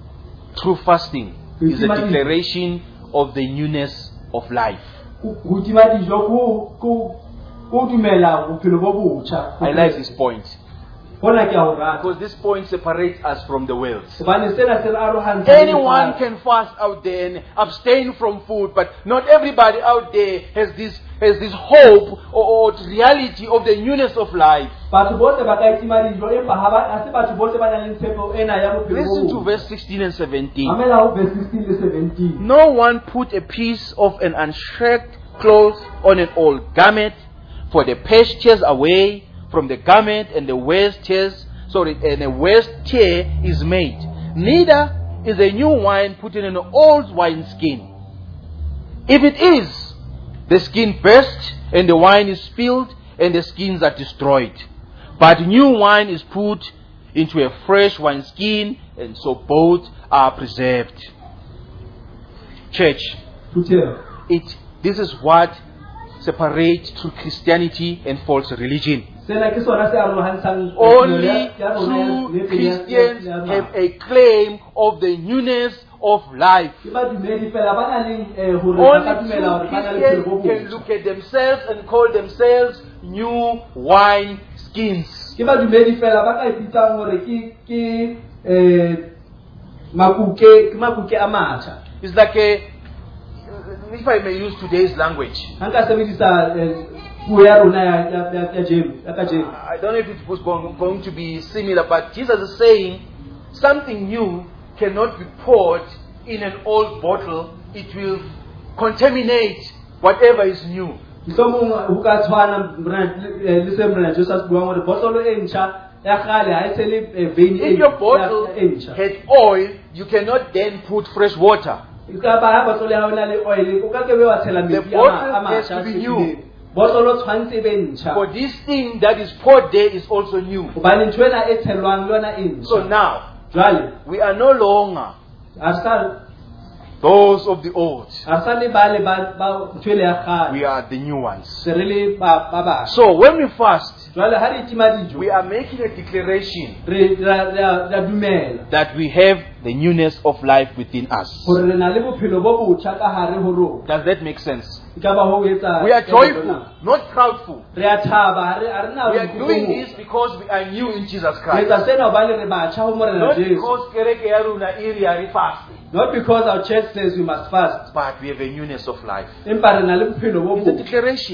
true fasting is a declaration of the newness of life. ho tima dijo ko ko ko dumela bophelo bo botjha I like this point hona ke a ho rata because this point separates us from the world. hobane sena se re arohantsha Anyone can fast out there and abstain from food, but not everybody out there has this has this hope or, or reality of the newness of life. batho bohle ba ka itima dijo empa ha ba ha se batho bohle ba nang le tshepo ena ya bophelo Listen bo to verse sixteen and seventeen. mamela ho verse sixteen le seventeen No one put a piece of an unshirked cloth on an old garment, for the patch tears away from the garment, and the waist tears, sorry, and the waist tear is made. Neither is a new wine put in an old wineskin. If it is, the skin bursts, and the wine is spilled, and the skins are destroyed. But new wine is put into a fresh wineskin, and so both are preserved. Church, to tell it this is what separates true Christianity and false religion. sena ke sona se arohantshang Only ya- ya rona ya- true le- ya- Christians ya- ya- have a claim of the newness of life. ke badumedi fela ba nang le eh, hore ba Only ka dumela hore true ba na le bophelo Christians bo can botjha. look at themselves and call themselves new wine skins. ke badumedi fela ba ka ipitsang hore ke ke eh makuke ke makuke a matjha It's like a, if I may use today's language, ha nka sebedisa eh, puo ya rona ya ya ya- ya Jemu ya ka Jemu I don't know if it was going, going to be similar, but Jesus is saying something new cannot be poured in an old bottle. It will contaminate whatever is new. mohlomong ho ka tshwana morena- eh, le se morena Joseph buang hore botolo e ntjha ya kgale ha e se le eh, vein e If your ya- bottle e ntjha had oil, you cannot then put fresh water. e ka ba ha botolo ya hao e na le oil o ka ke be wa tshela The metsi a bottle ma- a has matjha to be a new. hlwekileng. botolo tshwantse e be ntjha For this thing that is poured there is also new. hobane ntho ena e tshelwang le yona e So ntjha now, jwale we are no longer ha sa those of the old. ha sa le bale ba ba ntho ele ya kgale We are the new ones. se re le ba ba ba So when we fast, jwale ha re tima dijo we are making a declaration re ra ra ra dumela that we have the newness of life within us. hore re na le bophelo bo botjha ka hare ho rona Does that make sense? e ka ba ho etsa We are joyful, not proudful. re a thaba ha re ha re na We are boikutlo doing bo. this because we are new in Jesus Re Christ. etsa sena hobane re batjha ho morena Not Jesu because kereke ya rona e re a re fast, not because our church says we must fast but we have a newness of life. empa re na le bophelo bo It's a botjha declaration.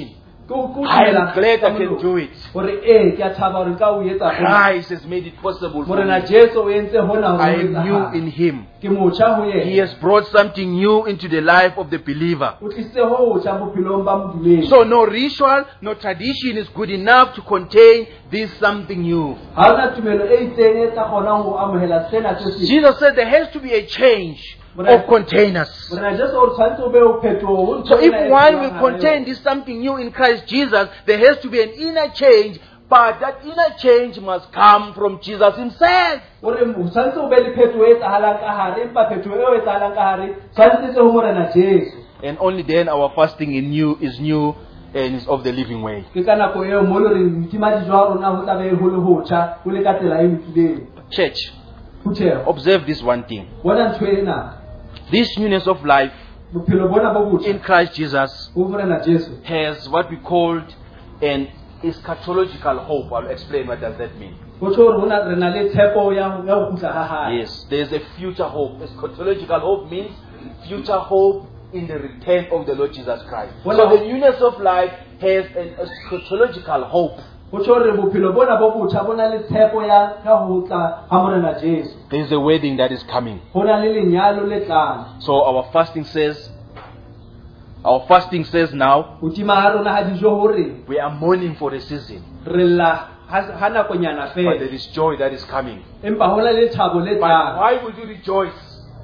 Ke o- ke o I am dumela glad ka I can molomo. do it. Hore ee ke a thaba hore nka o etsa hona. Christ has made it possible for Morena me. Jesu o entse hona hore I ho am new etsahale. in Him. Ke motjha ho He yena. has brought something new into the life of the believer. O tlisitse ho tjha bophelong ba modumedi. So no ritual, no tradition is good enough to contain this something new. Ha hona tumelo e itseng e tla kgonang ho amohela sena se se. Jesus said there has to be a change of containers. Morena Jesu o tshwantse o be o phetoho ho ntho So if ena e one tswang will hare contain ho. this something new in Christ Jesus, there has to be an inner change, but that inner change must come from Jesus Himself. Hore o tshwantse o be le phetoho e etsahalang ka hare, empa phetoho eo e etsahalang ka hare tshwantse ho Morena Jesu. And only then our fasting in new is new and is of the living way. Ke ka nako eo mo le re itima dijo ha rona ho tla be ho le hotjha ho le ka tsela e lokileng. Church, Phutela observe this one thing. bona ntho ena This newness of life bophelo bona bo botjha in Christ Jesus ho Morena Jesu has what we called an eschatological hope. I'll explain what does that mean. ho tjho hore hona re na le tshepo ya ho ya ho kgutla ha hae. Yes, there's a future hope. Eschatological hope means future hope in the return of the Lord Jesus Christ. Well, So I- the newness of life has an eschatological hope. Ho tjho hore bophelo bona bo botjha bona le tshepo ya ya ho tla ha Morena Jesu. There's a wedding that is coming. Hona le lenyalo le tlang. So our fasting says, our fasting says now, Ho tima ha rona ha dijo hore we are mourning for a season, re lla ha ha nakonyana but there fela. is joy that is coming. Empa hona le thabo le But tlang. why would you rejoice?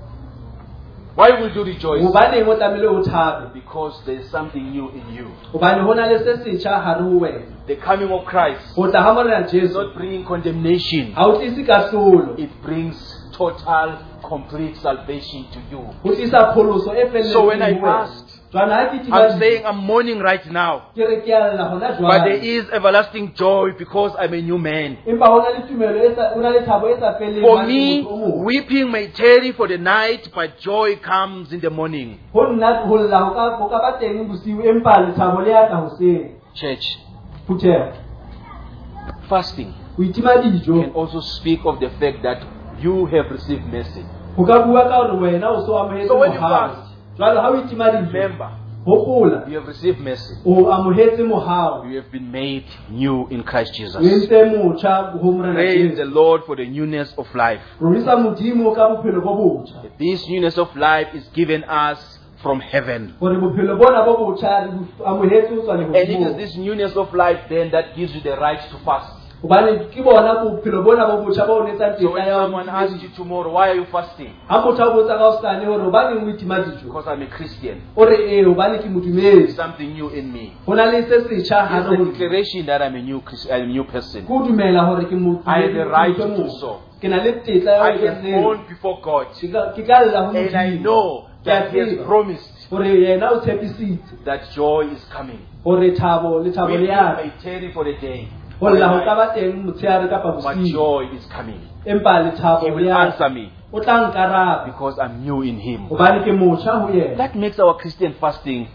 Why would you rejoice? Hobaneng o tlamehile o thabe? Because there is something new in you. Hobane hona le se setjha hare ho wena. The coming of Christ Ho tla ha Morena is Jesu not bringing condemnation. ha o tlise kahlolo. It brings total, complete salvation to you. Ho tlisa pholoso e felletseng. So when I ho wena. fast, Jwale ha ke tima I'm dijo, saying I'm mourning right now. ke re ke a lla hona But there jwale. is everlasting joy because I'm a new man. Empa hona le tumelo e sa hona le thabo e sa feleng. For hobane me, motho o mong. weeping may tarry for the night, but joy comes in the morning. Ho nna ho lla ho ka ho ka ba teng bosiu empa le thabo le ya tla hoseng. Church, Phutela. fasting Ho itima dijo. can also speak of the fact that you have received mercy. Ho ka bua ka hore wena o so amohetse So when you mohau. fast, Jwale ha o itima dijo. remember, Hopola you have received mercy. o amohetse mohau. You have been made new in Christ O Jesus. entse motjha ho Morena Praise the Jesu. Lord for the newness of life. Rorisa Modimo ka bophelo bo botjha. This newness of life is given us from heaven. Hore bophelo bona bo botjha re bo amohetse ho tswa And it is lehodimong. this newness of life then that gives you the right to fast. Hobane ke bona bophelo bona bo botjha bo netsang So tetla when ya ho someone asks you tomorrow, why are you fasting? ha motho a botsa ka hosane hore hobaneng o itima dijo. Because I'm a Christian. O re ee hobane ke There's modumedi. something new in me. Ho na le se setjha It's hare a ho. declaration that I'm a new Christ, I'm a new person. Ko dumela hore ke motho. I have the right to do so. Ke na le tetla ya I ho etsa can seo. mourn before God. Ke ka- ke ka lla ho And I Modimo. know that He has Ke a tseba promised hore yena o tshepisitse that joy is coming. hore thabo le thabo le Weeping ya. may tarry for a day, Ho lla ho ka ba teng motshehare kapa but bosiu. joy is coming. Empa le He thabo le will ya. answer me O tla nkaraba because I'm new in Him. hobane ke motjha ho yena. That makes our Christian fasting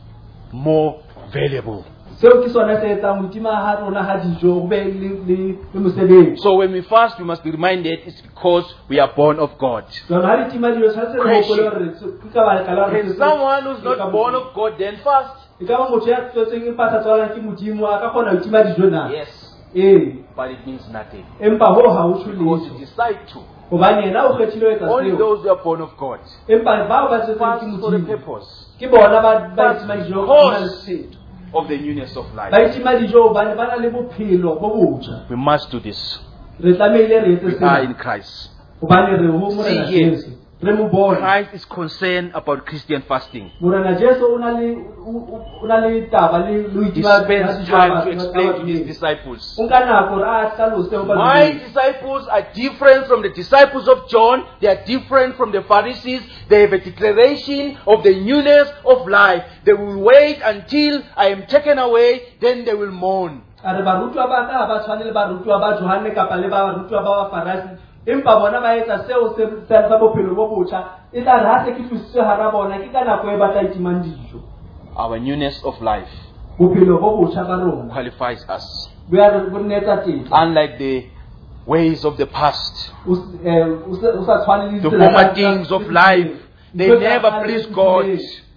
more valuable. Seo ke sona se etsang ho itima ha rona ha dijo ho be le le le mosebetsi. So when we fast, we must be reminded it's because we are born of God. Jwale ha re tima dijo tshwanetse re hopole hore ke ka baka la hore Can someone who's not born of God then fast? e ka ba motho ya tswetseng empa sa tswalang ke Modimo a ka kgona ho itima dijo na? Yes, Ee, but it means nothing. empa ho ha ho Because tshwele. you decide to. Hobane yena o kgethile ho etsa Only seo. those who are born of God Empa bao ba tswetseng ke fast for the Modimo purpose ke bona ba ba Fast itima dijo because- ka le setho. of the newness of life. Ba itima dijo hobane ba na le bophelo bo botjha. We must do this. Re tlamehile re etse We are in sena Christ. hobane re ho Morena See here. Jesu. Re mo bona. Christ is concerned about Christian fasting. Morena Jesu o na le o o na le taba le le ho He itima spends dijo time ba- to ba- explain to ba- his disciples. O nka nako hore a hlalose ho My badumedi. disciples are different from the disciples of John. They are different from the Pharisees. They have a declaration of the newness of life. They will wait until I am taken away, then they will mourn. A re barutwa ba ka ha ba tshwane le barutwa ba Johane kapa le ba barutwa ba Bafarisi. Empa bona ba etsa seo se se sa bophelo bo botjha. E tla re ha se ke tlositswe hara bona ke ka nako e ba tla itimang dijo. Our newness of life Bophelo bo botjha ba rona. qualifies us. Bo ya re bo nnetsa tetla. Unlike the ways of the past, O s- eh, o sa o sa tshwane le the ditsela former tsa- things tsa- of life, they Ntho tsa never kgale please di God. tswileng.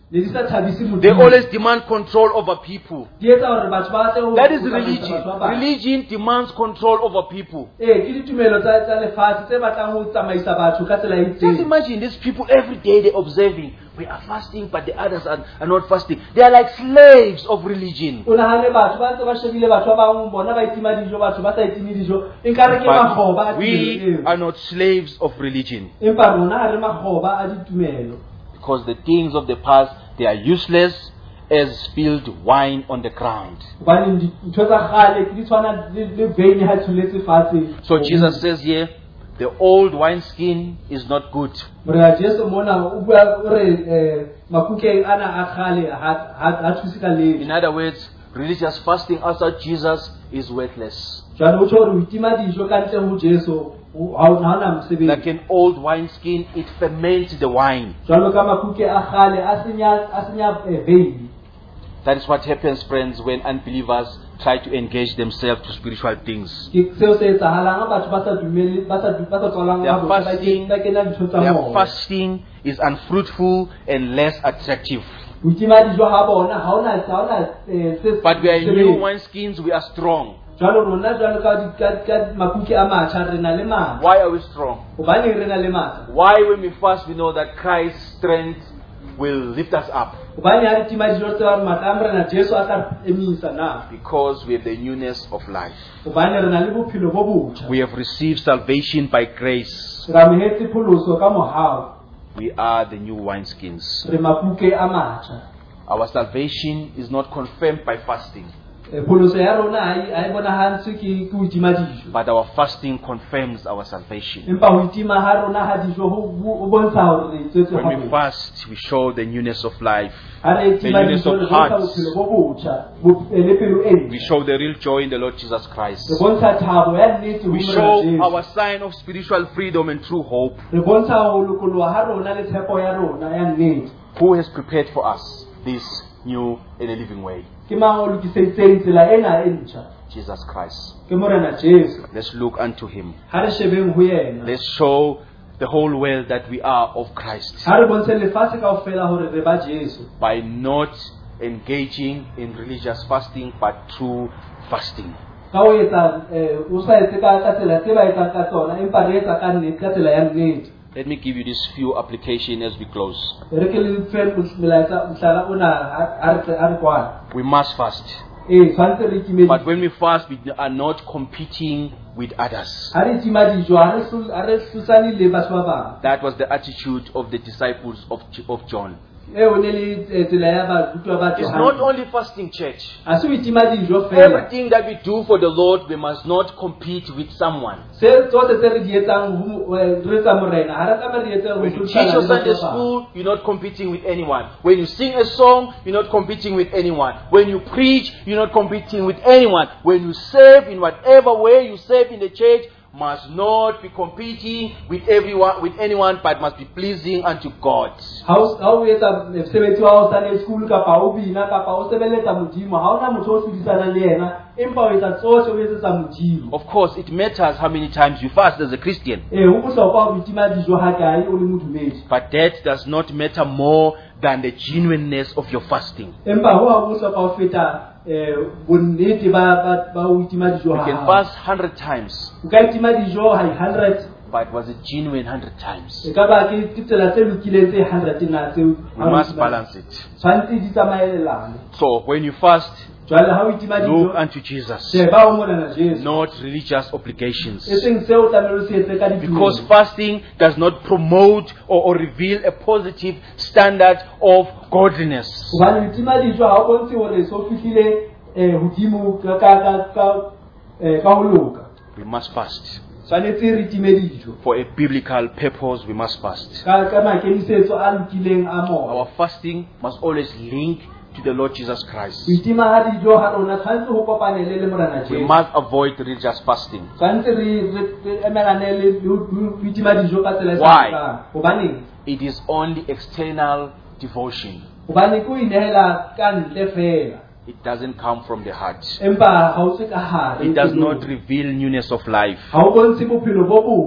le di sa thabise They Modimo. always demand control over people. Di etsa hore batho ba batle ho- That is ho tsamaisa religion. batho ba bang. Religion demands control over people. Ee, ke ditumelo tsa tsa lefatshe tse batlang ho tsamaisa batho ka tsela e Just itseng. imagine these people every day they're observing. We are fasting, but the others are, are not fasting. They are like slaves of religion. O nahane batho ba ntse ba shebile batho ba bang bona ba itima dijo, batho ba sa itimi dijo. Nkare ke makgoba a But we tumelo eo. are not slaves of religion. Empa rona ha re makgoba a ditumelo. Because the things of the past, they are useless as spilled wine on the ground. Hobane di- ntho tsa kgale ke di tshwana le le veine ha tsholetse fatshe. So Jesus says here, the old wineskin is not good. Morena Jesu mona o bua o re eh, makukeng ana a kgale ha ha ha thuse ka letho. In other words, religious fasting outside Jesus is worthless. Jwale ho tjho hore ho itima dijo ka ntle ho Jesu ho- ha ho- ha hona mosebetsi. Like an old wineskin, it ferments the wine. Jwalo ka makuke a kgale a senya a senya eh, veine. That is what happens, friends, when unbelievers try to engage themselves to spiritual things. Ke seo se etsahalang ha batho ba sa dumele ba sa ba sa tswalang Their ha botse, ba fasting, ke- ba kena ditho tsa their moya. fasting is unfruitful and less attractive. Ho itima dijo ha bona ha hona ha hona eh, se But we are in sebetsi. new wineskins, we are strong. Jwalo rona jwalo ka di- ka ka makuke a matjha re na le matla. Why are we strong? Hobane re na le matla. Why, when we fast, we know that Christ's strength will lift us up? Hobane ha re tima dijo tse ba re matla a morena Jesu a tla emisa na. Because we have the newness of life. Hobane re na le bophelo bo botjha. We have received salvation by grace. Re amohetse pholoso ka mohau. We are the new wineskins. Re makuke a matjha. Our salvation is not confirmed by fasting, Eh, pholoso ya rona ha e- ha e bonahantse ke ke ho itima dijo. but our fasting confirms our salvation. Empa ho itima ha rona ha dijo ho ho bontsha hore re tswetse When we habotse. fast, we show the newness of life. Ha re the itima newness dijo of re bontsha hearts. bophelo bo botjha, bo- eh, le pelo e We ntle. show the real joy in the Lord Jesus Re Christ. bontsha thabo ya nnete ho We Morena show Jesu. our sign of spiritual freedom and true hope. Re bontsha ho lokoloha ha rona le tshepo ya rona ya nnete. Who has prepared for us this new and a living way? Ke mang o lokiseditseng tsela ena e ntjha? Jesus Christ. Ke Morena Jesu. Let's look unto him. Ha re shebeng ho yena. Let's show the whole world that we are of Christ Ha re bontshe lefatshe kaofela hore re ba Jesu. by not engaging in religious fasting but true fasting. Ka ho etsa eh, o sa etse ka ka tsela tse ba etsang ka tsona, empa re etsa ka nnete ka tsela ya nnete. Let me give you this few application as we close. Re ke le tse molaetsa mohlala ona ha- ha re ha re kwana. We must fast. Eh, tshwantse re itime But dijo. when we fast, we are not competing with others. Ha re itima dijo ha re sul- ha re susane le batho ba bang. That was the attitude of the disciples of, of John. Eh, o ne le eh, tsela ya barutwa ba It's Johane. not only fasting, church. Ha se ho itima dijo fela. Everything that we do for the Lord, we must not compete with someone. Se tsohle tse re di etsang ho mo- eh, re etsa morena ha re tlameha re etse ho When you hlodisana teach your le batho Sunday ba bang. school, you're not competing with anyone. When you sing a song, you're not competing with anyone. When you preach, you're not competing with anyone. When you serve in whatever way you serve in the church, must not be competing with everyone, with anyone, but must be pleasing unto God. Ha o ha o etsa mosebetsi wa hao Sunday school kapa o bina kapa o sebeletsa Modimo, ha hona motho o hlodisanang le yena, empa o etsa tsohle o etsetsa Modimo. Of course, it matters how many times you fast as a Christian, Eh, ho bohlokwa ho itima dijo ha kae o le modumedi. but that does not matter more than the genuineness of your fasting. Empa ho ha bohlokwa ho feta eh bonnete ba ba ba ho itima dijo You ha. can hao. fast hundred times, O ka itima dijo ha one hundred, but was it genuine hundred times? e ka ba ke ke tsela tse lokileng tse one hundred na tseo. We must balance it. Tshwantse di tsamaelane. So when you fast, Jwale ha o itima look dijo, unto Jesus, sheba o Morena Jesu. not religious obligations. E seng seo tlamehile o se etse ka ditumelo. Because fasting does not promote or, or reveal a positive standard of godliness. Hobane ho itima dijo ha o bontshe hore so fihlile eh hodimo ka ka ka ka eh ka ho loka. We must fast. Tshwanetse re time dijo. For a biblical purpose, we must fast. Ka ka makemisetso a lokileng a moya. Our fasting must always link to the Lord Jesus Christ. Ho itima ha dijo ha rona tshwanetse ho kopanele le Morena We Jesu. must avoid religious fasting. Tshwanetse re re- re emelane le le ho ho itima dijo ka tsela e Why? sa hobane It is only external devotion. hobane ko inehela ka ntle fela. It doesn't come from the heart. Empa ha o se ka hare. It does not reveal newness of life. Ha o bontshe bophelo bo botjha.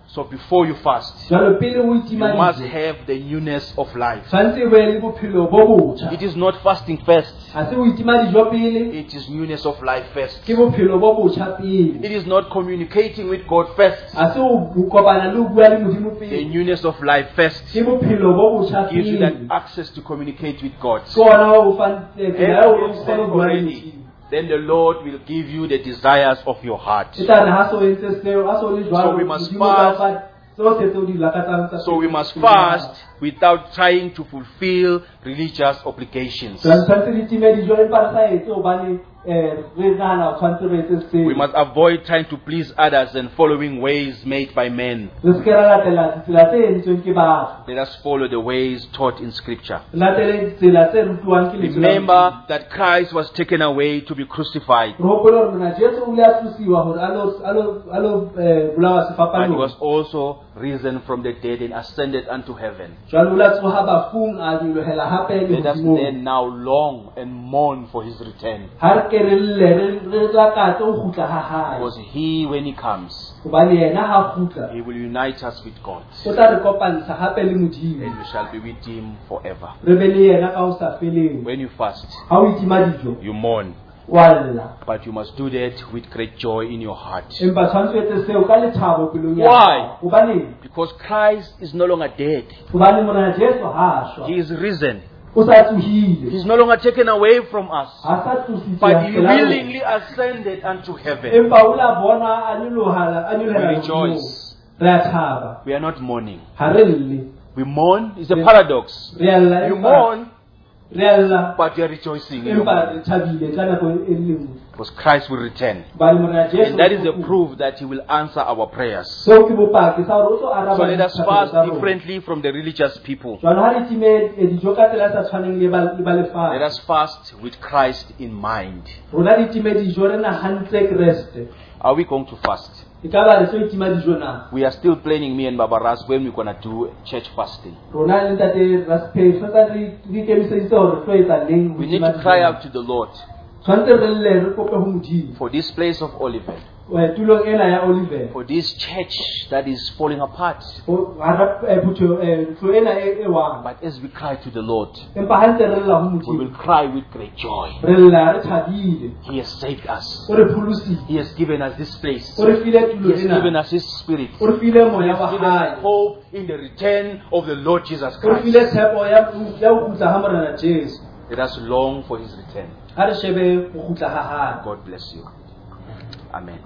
So before you fast, jwale pele o you must itima have the newness of life. tshwantse o be le bophelo bo botjha It is not fasting first. ha se o itima dijo pele It is newness of life first. ke bophelo bo botjha pele It is not communicating with God first. ha se o kopana le o bua le modimo The pele newness of life first ke bophelo bo botjha gives you that pele access to communicate with God. ke ona o fang tsela ya And o you kgone say ho bua le already, Modimo. then the Lord will give you the desires of your heart. e tla re ha se o entse seo ha se o le jwalo So we must Modimo o tla fast. fa tsohle tseo di lakatsang tsa So we pelo must pelong ya hao. fast without trying to fulfill religious obligations. Jwale tshwantse re time dijo empa re sa etse hobane eh, re nahana o tshwantse re etse seo. We must avoid trying to please others and following ways made by men. Re se ke ra latela ditsela tse entsweng ke batho. Let us follow the ways taught in Scripture. Re latele ditsela tse rutuwang ke lentswe la Remember Modimo. that Christ was taken away to be crucified, Re hopole hore mona Jesu o ile a tlosiwa hore a lo- a lo- a lo, eh, bolawa but he sefapanong. was also risen from the dead and ascended unto heaven. Jwale o la tsoha bafung a nyolohela hape le Let us Modimong. then now long and mourn for his return, Ha re ke re lle re re lakatse ho kgutla ha hae. because he, when he comes, Hobane yena ha kgutla he will unite us with God, o tla re kopantsha hape le Modimo. and we shall be with him forever. Re be le yena ka ho sa feleng. When you fast, Ha o itima dijo you mourn, wa lla. but you must do that with great joy in your heart, Empa tshwantse o etse seo ka lethabo pelong ya Why? hao. Hobaneng? because Christ is no longer dead. Hobane mona Jesu ha shwa. He is risen. O sa tsohile. He's no longer taken away from us, Ha sa tlositswe but he feela. willingly ascended unto heaven. Empa o la bona a nyoloha a We nyolohela rejoice. Re a thaba. We are not mourning. Ha re lle. We mourn. It's a Yeah. paradox. Re a lla. You empa- mourn, Re a lla. but you are rejoicing in your Empa mourning, re thabile ka nako e le nngwe. because Christ will return. Hobane mona Jesu. And that is the proof that he will answer our prayers. Seo ke bopaki sa hore o tlo araba So let us dithapelo fast tsa rona. differently from the religious people. Jwale ha re time eh, dijo ka tsela e sa tshwaneng le ba le ba Let lefatshe. us fast with Christ in mind. Rona di time dijo re nahantse Kreste. Are we going to fast? E ka ba re tlo itima dijo na. We are still planning, me and Baba Ras, when we're going to do church fasting. Rona le ntate Raspe fetsa re re ikemiseditse hore re tlo etsa leng ho We need tima to dijo cry na. out to the Lord Tshwantse re lle re kope ho Modimo. for this place of Olivet, Eh, tulong ena ya Oliver. for this church that is falling apart. Ho hara eh, phutho eh ntlo ena e e wang. But as we cry to the Lord, Empa ha ntse re lla ho we will Modimo. cry with great joy. Re lla re thabile. He has saved us. O re phulusitse. He has given us this place. O re file He tulo has given ena. us His Spirit. O re file He moya wa has given us hae. hope in the return of the Lord Jesus O re Christ. file tshepo ya ya ho kgutla ha morena Jesu. Let us long for His return. Ha re shebe ho kgutla ha hae. God bless you. Amen.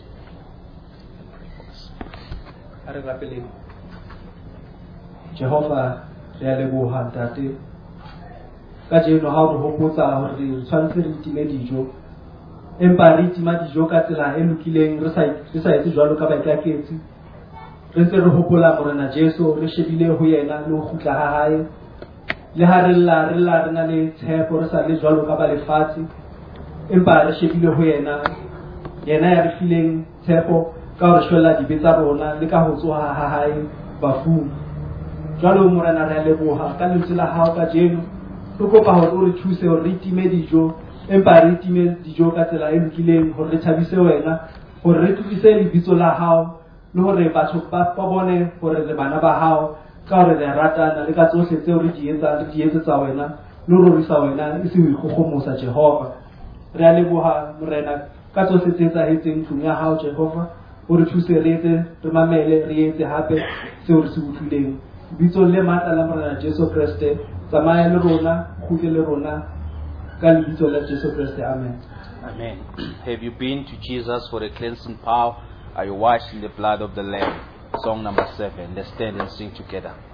Ha re rapeleng. Jehova re a leboha ntate. Ka jeno ha re hopotsa hore re tshwantse re time dijo. Empa re tima dijo ka tsela e lokileng re sa re sa etse jwalo ka baikaketsi. Re ntse re hopola morena Jesu re shebile ho yena le ho kgutla ha hae. Le ha re lla re lla re na le tshepo re sa le jwalo ka ba lefatshe. Empa re shebile ho yena yena ya re fileng tshepo ka hore shwella dibe tsa rona le ka ho tsoha ha hae bafung. Jwalo morena re a leboha ka lentswe la hao ka jeno. Re kopa hore o re thuse hore re time dijo empa re time dijo ka tsela e lokileng hore re thabise wena, hore re tlotise lebitso la hao le hore batho ba ba bone hore re bana ba hao ka hore re a ratana le ka tsohle tseo re di etsang re di etsetsa wena le ho rorisa wena e se ho ikgogomosa Jehova. Re a leboha morena ka tsohle tse etsahetseng tlung ya hao Jehova. O re thuse re etse re mamele re etse hape seo re se utlwileng. Bitso le matla la morena Jesu Kriste tsamaya le rona kgutle le rona ka lebitso la Jesu Kriste. Amen. Amen. Have you been to Jesus for a cleansing power? Are you washed in the blood of the Lamb? Song number seven. Let's stand and sing together.